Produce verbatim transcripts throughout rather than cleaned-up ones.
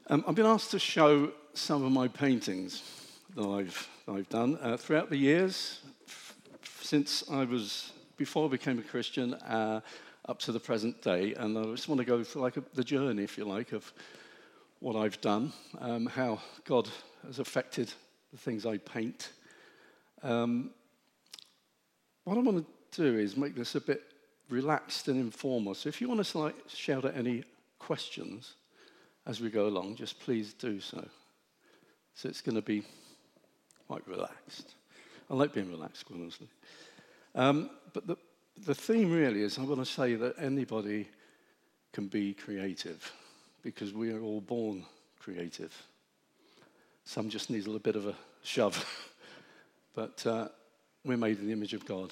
Um, I've been asked to show some of my paintings that I've, that I've done uh, throughout the years, f- since I was, before I became a Christian, uh, up to the present day. And I just want to go through like a, the journey, if you like, of what I've done, um, how God has affected the things I paint. Um, what I want to do is make this a bit relaxed and informal. So if you want to like, shout at any questions as we go along, just please do so. So it's going to be quite relaxed. I like being relaxed, quite honestly. Um, but the, the theme really is I want to say that anybody can be creative because we are all born creative. Some just need a little bit of a shove. But uh, we're made in the image of God.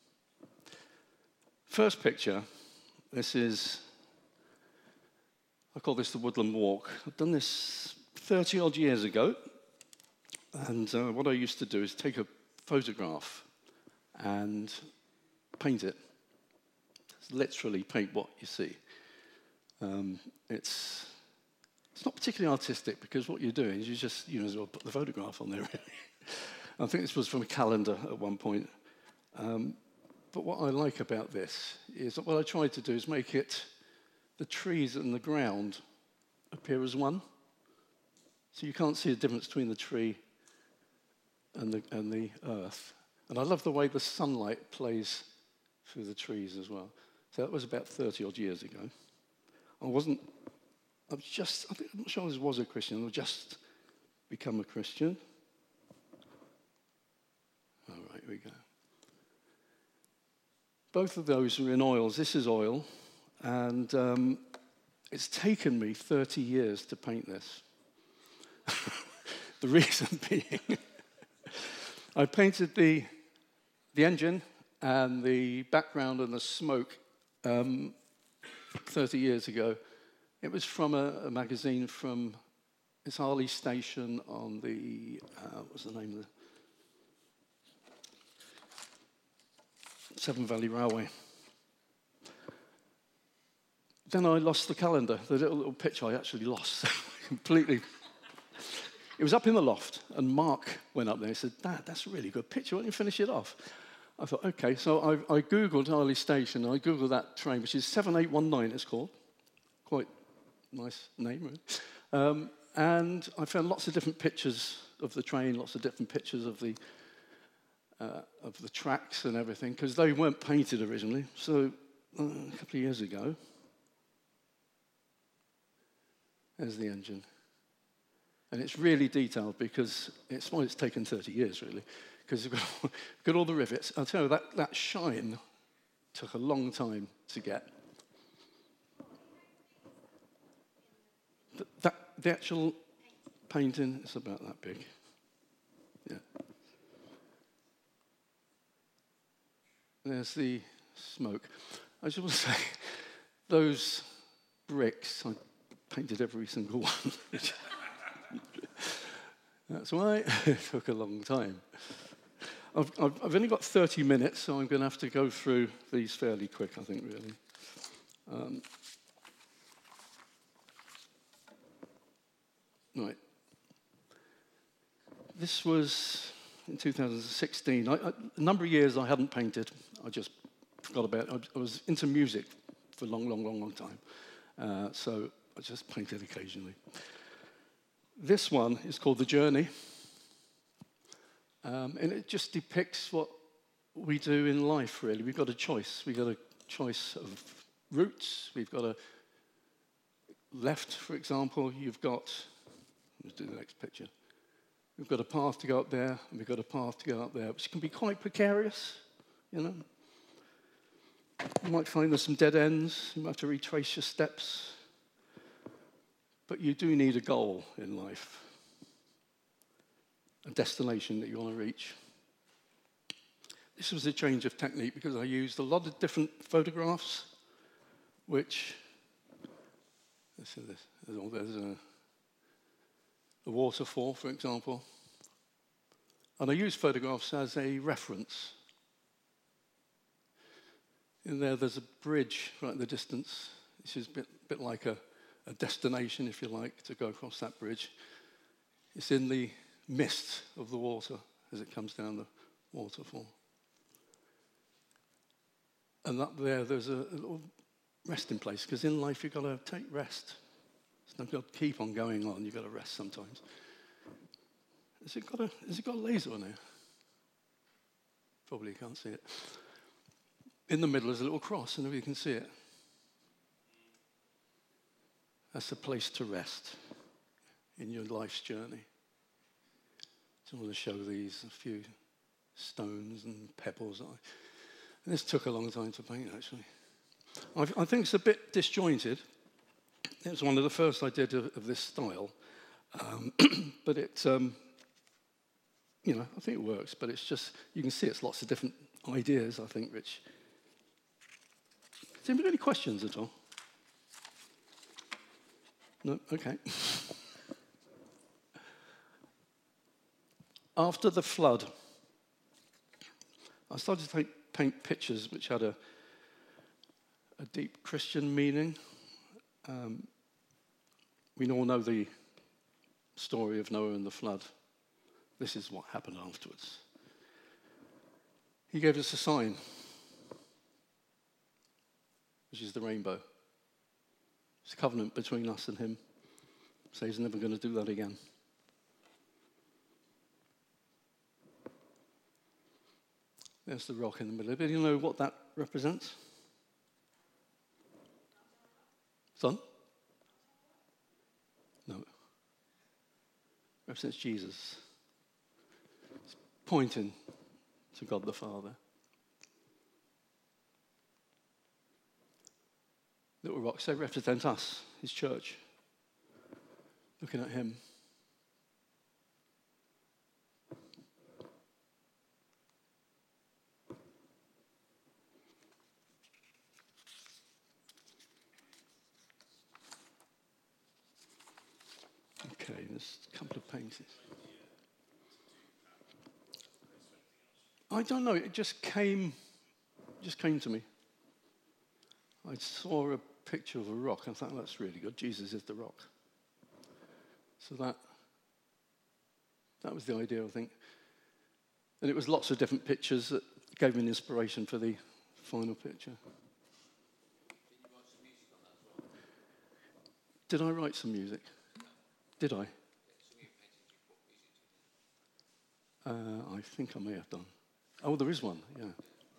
First picture, this is, I call this the Woodland Walk. I've done this thirty odd years ago. And uh, what I used to do is take a photograph and paint it. It's literally paint what you see. Um, it's it's not particularly artistic because what you're doing is you just, you know, as well put the photograph on there, really. I think this was from a calendar at one point. Um, but what I like about this is that what I tried to do is make it, the trees and the ground appear as one. So you can't see the difference between the tree and the, and the earth. And I love the way the sunlight plays through the trees as well. So that was about thirty odd years ago. I wasn't, I was just, I think, I'm not sure I was a Christian, I'd just become a Christian. All right, here we go. Both of those are in oils. This is oil, and um, it's taken me thirty years to paint this. The reason being, I painted the the engine and the background and the smoke um, thirty years ago. It was from a, a magazine from, it's Harley Station on the, uh, what's the name of the, Severn Valley Railway. Then I lost the calendar. The little, little picture I actually lost completely. It was up in the loft, and Mark went up there and said, Dad, that's a really good picture. Why don't you finish it off? I thought, okay. So I, I Googled Harley Station. I Googled that train, which is seven eight one nine, it's called. Quite nice name, really. Um, and I found lots of different pictures of the train, lots of different pictures of the Uh, of the tracks and everything, because they weren't painted originally. So uh, a couple of years ago, there's the engine. And it's really detailed because it's why it's taken thirty years, really, because you've got, got all the rivets. I'll tell you, that, that shine took a long time to get. But that, the actual painting is about that big. Yeah. There's the smoke. I just want to say, those bricks, I painted every single one. That's why it took a long time. I've, I've, I've only got thirty minutes, so I'm going to have to go through these fairly quick, I think, really. Um, right. This was in two thousand sixteen. I, I, a number of years I hadn't painted. I just forgot about it. I, I was into music for a long, long, long, long time. Uh, so I just painted occasionally. This one is called The Journey. Um, and it just depicts what we do in life, really. We've got a choice. We've got a choice of routes. We've got a left, for example. You've got, let's do the next picture. We've got a path to go up there, and we've got a path to go up there, which can be quite precarious, you know. You might find there's some dead ends. You might have to retrace your steps. But you do need a goal in life, a destination that you want to reach. This was a change of technique because I used a lot of different photographs, which, let's see this, there's a, a waterfall, for example. And I use photographs as a reference. In there, there's a bridge right in the distance, which is a bit, bit like a, a destination, if you like, to go across that bridge. It's in the mist of the water as it comes down the waterfall. And up there, there's a, a little resting place, because in life you've got to take rest. It's not got to keep on going on. You've got to rest sometimes. Has it got a, has it got a laser on there? Probably you can't see it. In the middle is a little cross, and if you can see it, that's a place to rest in your life's journey. So I want to show these, a few stones and pebbles. And this took a long time to paint, actually. I, I think it's a bit disjointed. It was one of the first I did of, of this style. Um, but it, um, you know, I think it works, but it's just, you can see it's lots of different ideas, I think, Rich. Has anybody got any questions at all? No? Okay. After the flood, I started to take, paint pictures which had a, a deep Christian meaning. Um, we all know the story of Noah and the flood. This is what happened afterwards. He gave us a sign, which is the rainbow. It's a covenant between us and him. So he's never going to do that again. There's the rock in the middle. Do you know what that represents? Son? No. It represents Jesus. It's pointing to God the Father. Little rocks, they represent us, his church. Looking at him. Okay, there's a couple of paintings. I don't know, it just came, just came to me. I saw a picture of a rock and I thought, that's really good. Jesus is the rock. So that, that was the idea, I think. And it was lots of different pictures that gave me an inspiration for the final picture. Did I write some music? Did I? Uh, I think I may have done. Oh, there is one, yeah.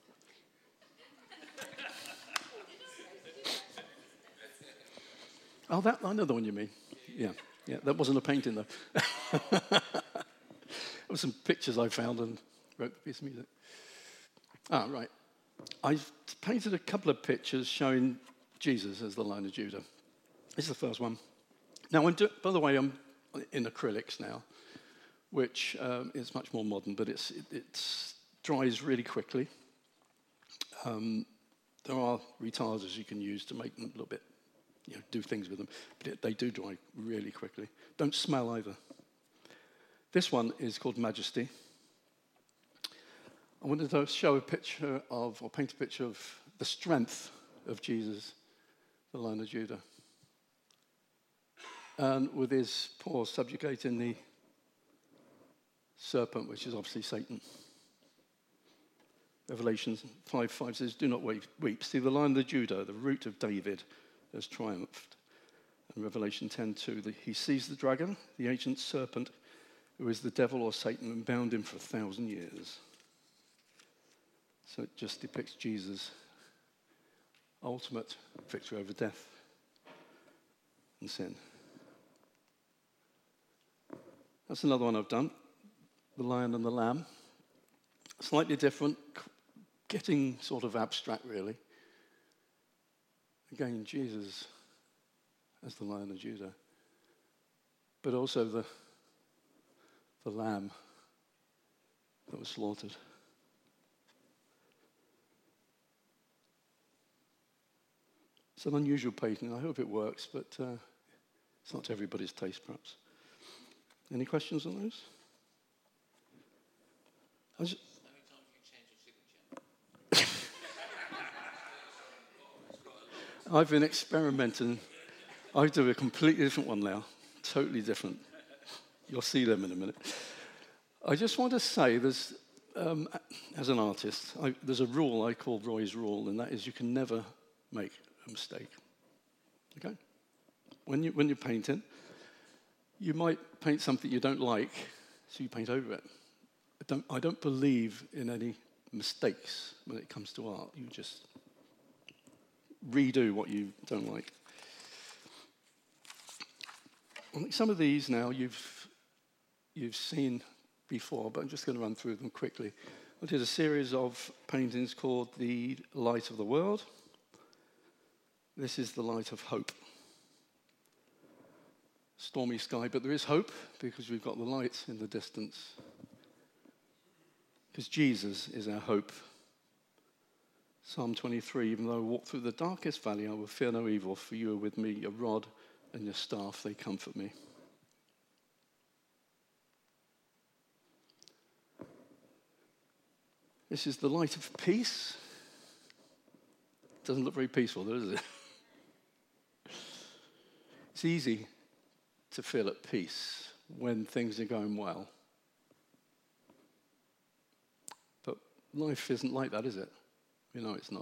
Oh, that, I know the one you mean. Yeah, yeah, that wasn't a painting, though. It was some pictures I found and wrote the piece of music. Ah, right. I've painted a couple of pictures showing Jesus as the Lion of Judah. This is the first one. Now, I'm do- by the way, I'm in acrylics now, which um, is much more modern, but it's, it it's dries really quickly. Um, there are retarders you can use to make them a little bit, you know, do things with them, but it, they do dry really quickly. Don't smell either. This one is called Majesty. I wanted to show a picture of, or paint a picture of the strength of Jesus, the Lion of Judah. And with his paw subjugating the serpent, which is obviously Satan. Revelation five five says, do not weep. See, the Lion of Judah, the root of David, has triumphed. And Revelation ten two, the, he sees the dragon, the ancient serpent, who is the devil or Satan, and bound him for a thousand years. So it just depicts Jesus' ultimate victory over death and sin. That's another one I've done, the lion and the lamb. Slightly different, getting sort of abstract, really. Again, Jesus as the Lion of Judah, but also the, the lamb that was slaughtered. It's an unusual painting. I hope it works, but uh, it's not to everybody's taste, perhaps. Any questions on those? I just, I've been experimenting I do a completely different one now, totally different. You'll see them in a minute. I just want to say there's, um, as an artist, I, there's a rule I call Roy's rule, and that is you can never make a mistake. Okay? When, you, when you're painting, you might paint something you don't like, so you paint over it. I don't, I don't believe in any mistakes when it comes to art. You just redo what you don't like. I think some of these now you've you've seen before, but I'm just going to run through them quickly. I did a series of paintings called The Light of the World. This is The Light of Hope. Stormy sky, but there is hope because we've got the light in the distance. Because Jesus is our hope. Psalm twenty-three, even though I walk through the darkest valley, I will fear no evil, for you are with me, your rod and your staff, they comfort me. This is the light of peace. Doesn't look very peaceful, does it? It's easy to feel at peace when things are going well. But life isn't like that, is it? You know it's not.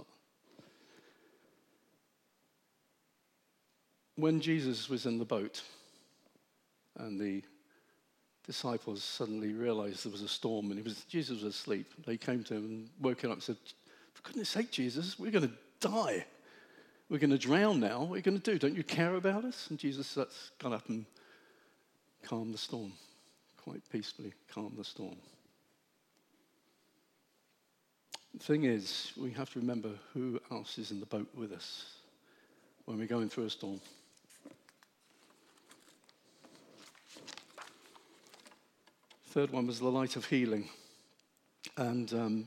When Jesus was in the boat and the disciples suddenly realized there was a storm and he was, Jesus was asleep, they came to him and woke him up and said, for goodness sake, Jesus, we're going to die. We're going to drown now. What are you going to do? Don't you care about us? And Jesus got up and calmed the storm, quite peacefully calmed the storm. The thing is, we have to remember who else is in the boat with us when we're going through a storm. Third one was the light of healing. And um,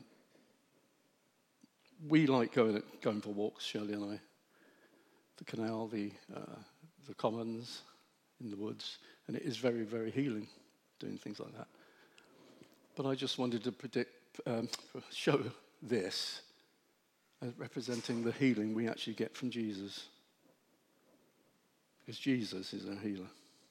we like going, going for walks, Shirley and I. The canal, the, uh, the commons, in the woods. And it is very, very healing, doing things like that. But I just wanted to predict, um, show this as representing the healing we actually get from Jesus. Because Jesus is our healer.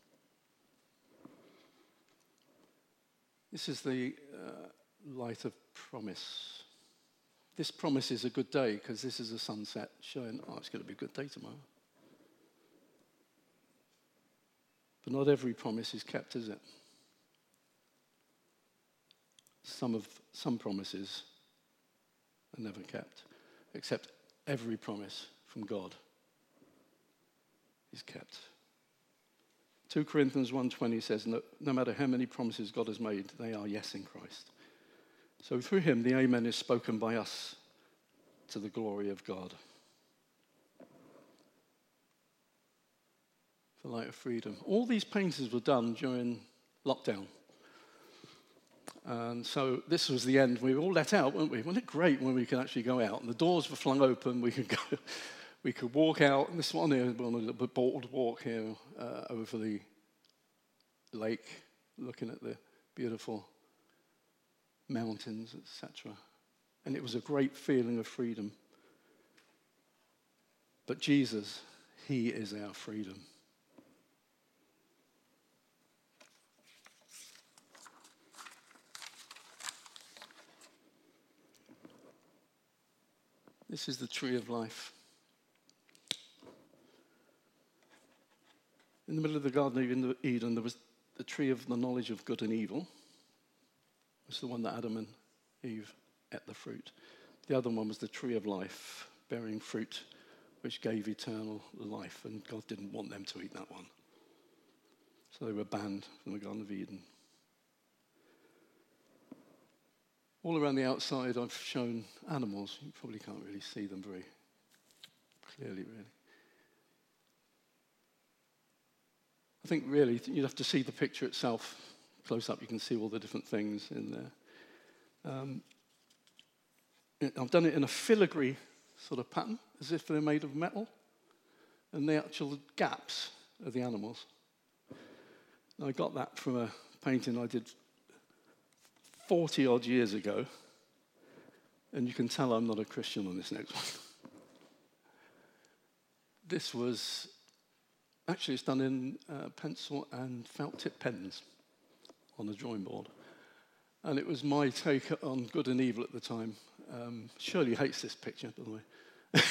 This is the uh, light of promise. This promise is a good day because this is a sunset showing, oh, it's going to be a good day tomorrow. But not every promise is kept, is it? Some of some promises are never kept, except every promise from God is kept. Second Corinthians one twenty says, no, no matter how many promises God has made, they are yes in Christ. So through him, the amen is spoken by us to the glory of God. The light of freedom. All these paintings were done during lockdown. And so this was the end. We were all let out, weren't we? Wasn't it great when we could actually go out? And the doors were flung open. We could go, we could walk out. And this one here, on a little bold walk here uh, over the lake, looking at the beautiful mountains, et cetera. And it was a great feeling of freedom. But Jesus, he is our freedom. This is the tree of life. In the middle of the Garden of Eden, there was the tree of the knowledge of good and evil. It's the one that Adam and Eve ate the fruit. The other one was the tree of life, bearing fruit, which gave eternal life. And God didn't want them to eat that one. So they were banned from the Garden of Eden. All around the outside, I've shown animals. You probably can't really see them very clearly, really. I think really you'd have to see the picture itself close up. You can see all the different things in there. Um, I've done it in a filigree sort of pattern, as if they're made of metal, and the actual gaps are the animals. And I got that from a painting I did forty odd years ago, and you can tell I'm not a Christian on this next one. This was actually, it's done in uh, pencil and felt tip pens on the drawing board. And it was my take on good and evil at the time. Um, Shirley hates this picture, by the way.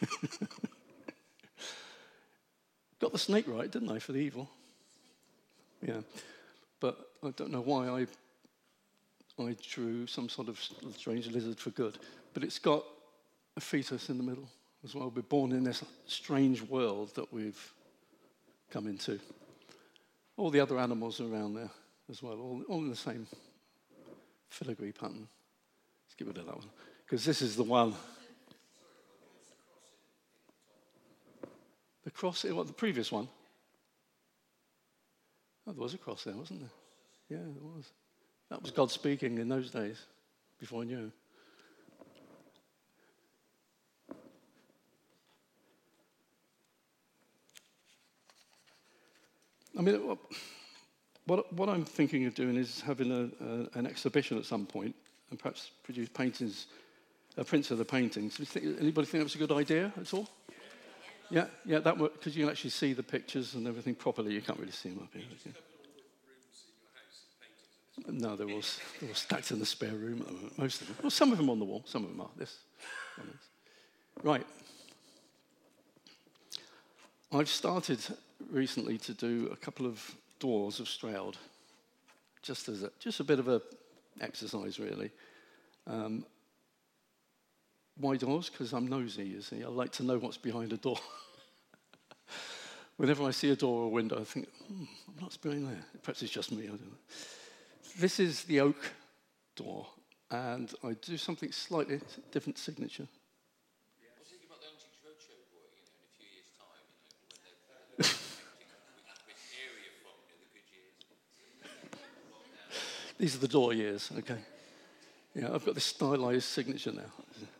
Got the snake right, didn't I, for the evil? Yeah. But I don't know why I I drew some sort of strange lizard for good. But it's got a fetus in the middle as well. We're born in this strange world that we've come into. All the other animals are around there as well, all, all in the same filigree pattern. Let's get rid of that one, because this is the one. The cross, what, the previous one? Oh, there was a cross there, wasn't there? Yeah, there was. That was God speaking in those days, before I knew. I mean, what, what I'm thinking of doing is having a, a, an exhibition at some point and perhaps produce paintings, uh, prints of the paintings. Do you think, anybody think that's a good idea at all? Yeah, yeah, that would, because you can actually see the pictures and everything properly. You can't really see them up here. Okay. No, they're all, they're all stacked in the spare room at the moment, most of them. Well, some of them on the wall, some of them are. This, one is. Right. I've started recently to do a couple of doors of Stroud, just as a, just a bit of a exercise, really. Um, why doors? Because I'm nosy, you see. I like to know what's behind a door. Whenever I see a door or a window, I think, hmm, what's behind there? Perhaps it's just me, I don't know. This is the oak door, and I do something slightly different signature. Yeah. What do you think about the Antiques Roadshow boy, you know, in a few years' time, you know, when they're painting which area from, you know, the good years? These are the door years, okay. Yeah, I've got this stylized signature now.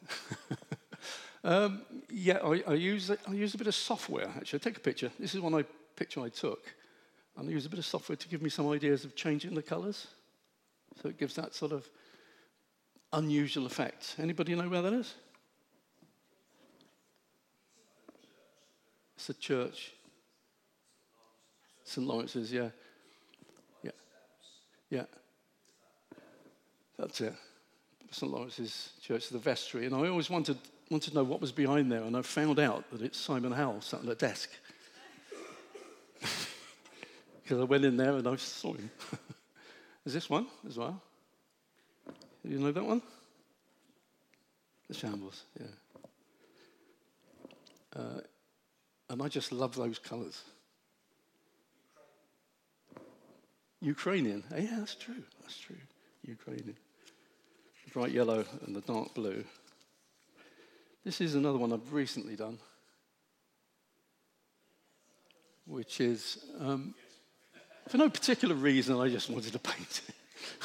um, yeah, I, I use I use a bit of software, actually. I take a picture. This is one I, picture I took. And I use a bit of software to give me some ideas of changing the colours. So it gives that sort of unusual effect. Anybody know where that is? It's a church. Saint Lawrence's, yeah. Yeah. Yeah. That's it. Saint Lawrence's Church, the vestry. And I always wanted, wanted to know what was behind there. And I found out that it's Simon Howell sat on a desk. Because I went in there and I saw him. Is this one as well? You know that one? The Shambles, yeah. Uh, and I just love those colours. Ukrainian. Oh, yeah, that's true. That's true. Ukrainian. The bright yellow and the dark blue. This is another one I've recently done, which is, um, for no particular reason, I just wanted to paint it.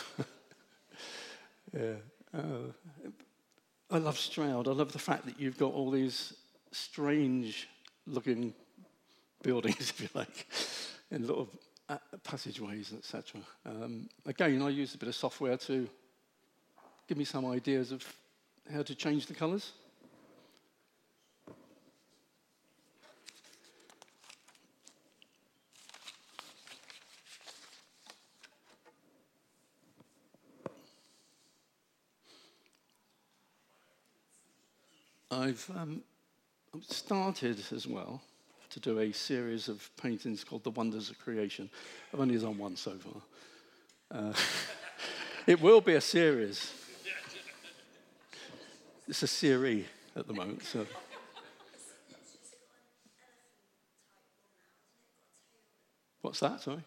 yeah. Uh, I love Stroud. I love the fact that you've got all these strange-looking buildings, if you like, in little uh, passageways, et cetera. Um, again, I used a bit of software to give me some ideas of how to change the colours. I've um, started as well to do a series of paintings called The Wonders of Creation. I've only done one so far. Uh, it will be a series. It's a series at the moment. So. What's that? Sorry.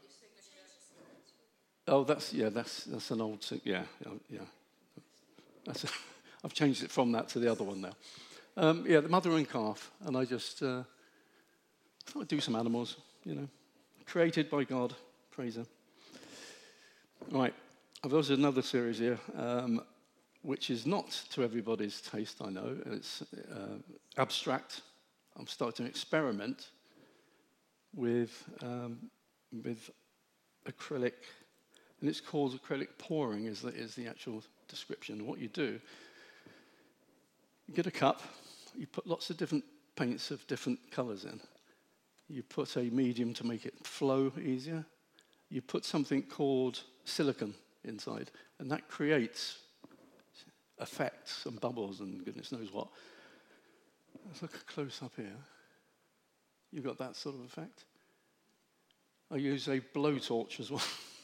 Oh, that's yeah. That's that's an old yeah yeah. That's a, I've changed it from that to the other one now. Um, yeah, the mother and calf, and I just uh, I thought I'd do some animals, you know, created by God. Praise Him. Right, I've also another series here, um, which is not to everybody's taste. I know it's uh, abstract. I'm starting to experiment with um, with acrylic, and it's called acrylic pouring. Is the, is the actual description? What you do. You get a cup, you put lots of different paints of different colours in. You put a medium to make it flow easier. You put something called silicon inside, and that creates effects and bubbles and goodness knows what. Let's look close up here. You've got that sort of effect. I use a blowtorch as well.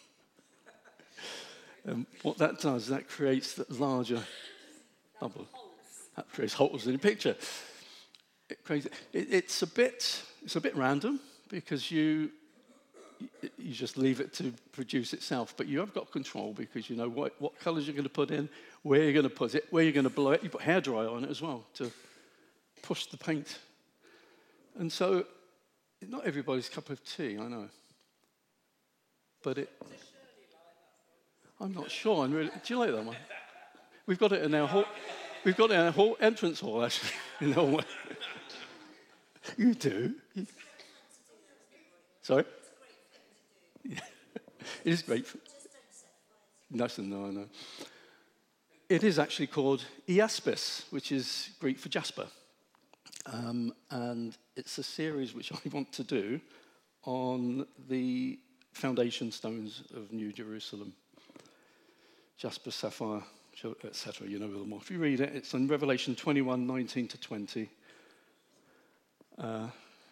And what that does, that creates the larger bubble. That creates holes in the picture. It creates, it, it's a bit, it's a bit random because you, you just leave it to produce itself, but you have got control because you know what, what colours you're going to put in, where you're going to put it, where you're going to blow it. You put hairdryer on it as well to push the paint. And so, not everybody's cup of tea, I know. But it, I'm not sure. I'm really, do you like that one? We've got it in our hall. We've got it in our hall, entrance hall, actually. In the hallway. You do? You, sorry? Yeah. It is great. For, no, no, no. It is actually called Iaspis, which is Greek for Jasper. Um, and it's a series which I want to do on the foundation stones of New Jerusalem. Jasper, sapphire, et cetera. You know them all. If you read it, it's in Revelation twenty-one, nineteen to twenty. Uh,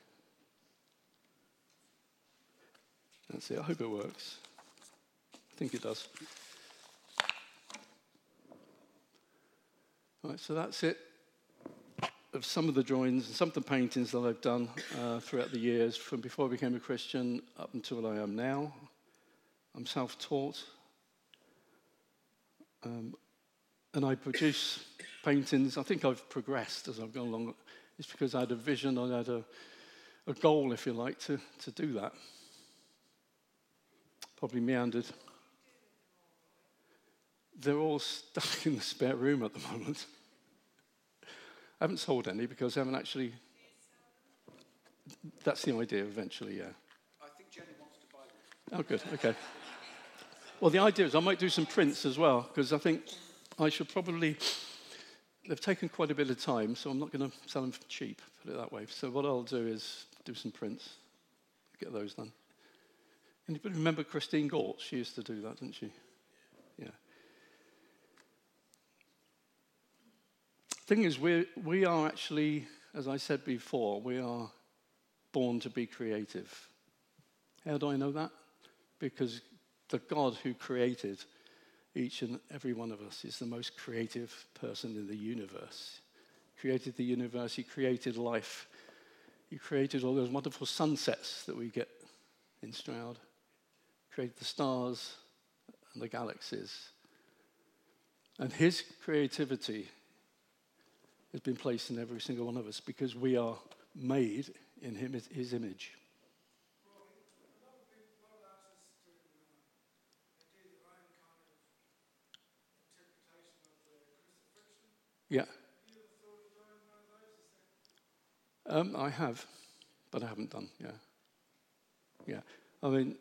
that's it. I hope it works. I think it does. All right, so that's it of some of the drawings and some of the paintings that I've done uh, throughout the years, from before I became a Christian up until I am now. I'm self-taught. Um, and I produce paintings. I think I've progressed as I've gone along. It's because I had a vision, I had a, a goal, if you like, to, to do that. Probably meandered. They're all stuck in the spare room at the moment. I haven't sold any because I haven't actually... That's the idea eventually, yeah. I think Jenny wants to buy them. Oh, good, okay. Well, the idea is I might do some prints as well, because I think I should probably... They've taken quite a bit of time, so I'm not going to sell them for cheap, put it that way. So what I'll do is do some prints, get those done. Anybody remember Christine Gort? She used to do that, didn't she? Yeah. Thing is, we we are actually, as I said before, we are born to be creative. How do I know that? Because the God who created each and every one of us is the most creative person in the universe. Created the universe, he created life. He created all those wonderful sunsets that we get in Stroud. Created the stars and the galaxies. And his creativity has been placed in every single one of us because we are made in him, his image. Yeah. Um, I have, but I haven't done, yeah. Yeah. I mean,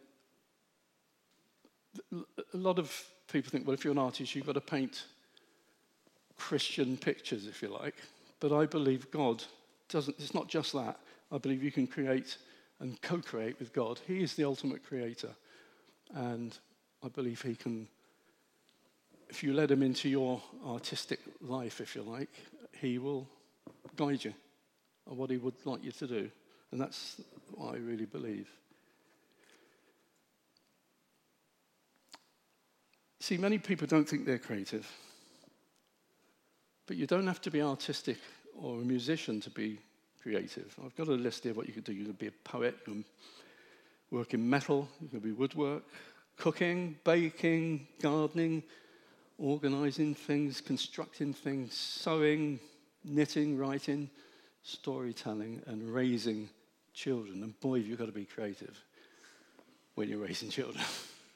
a lot of people think, well, if you're an artist, you've got to paint Christian pictures, if you like. But I believe God doesn't, it's not just that. I believe you can create and co-create with God. He is the ultimate creator. And I believe he can, if you let him into your artistic life, if you like, he will guide you on what he would like you to do. And that's what I really believe. See, many people don't think they're creative. But you don't have to be artistic or a musician to be creative. I've got a list here of what you could do. You could be a poet, you can work in metal, you can be woodwork, cooking, baking, gardening, organizing things, constructing things, sewing, knitting, writing, storytelling, and raising children. And boy, you've got to be creative when you're raising children.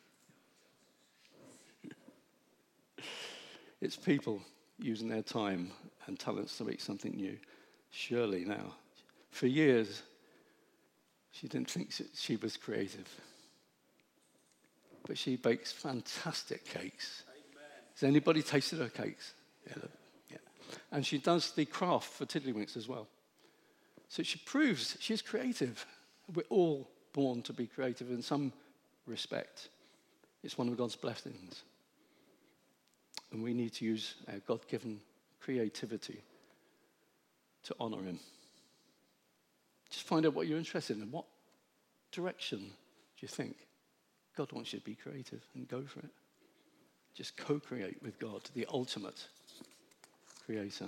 It's people using their time and talents to make something new. Shirley now, for years, she didn't think she was creative. But she bakes fantastic cakes. Amen. Has anybody tasted her cakes? Yeah, yeah. And she does the craft for Tiddlywinks as well. So she proves she's creative. We're all born to be creative in some respect. It's one of God's blessings. And we need to use our God-given creativity to honor him. Just find out what you're interested in. What direction do you think God wants you to be creative, and go for it? Just co-create with God, the ultimate creator.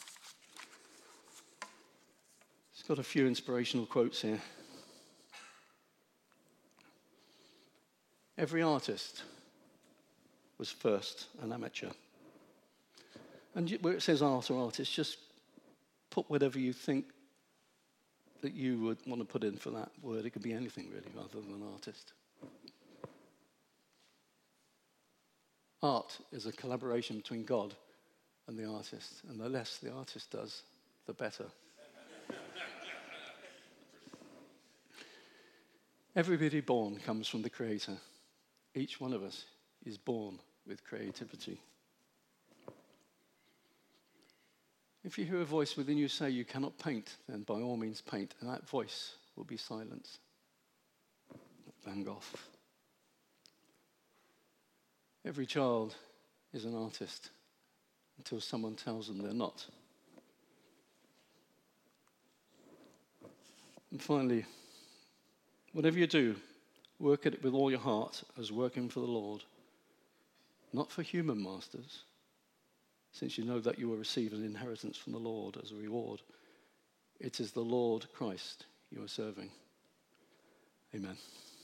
It's got a few inspirational quotes here. Every artist was first an amateur. And where it says art or artist, just put whatever you think that you would want to put in for that word. It could be anything really, rather than an artist. Art is a collaboration between God and the artist, and the less the artist does, the better. Everybody born comes from the Creator. Each one of us is born with creativity. If you hear a voice within you say you cannot paint, then by all means paint, and that voice will be silenced. Van Gogh. Every child is an artist until someone tells them they're not. And finally, whatever you do, work at it with all your heart as working for the Lord, not for human masters, since you know that you will receive an inheritance from the Lord as a reward. It is the Lord Christ you are serving. Amen.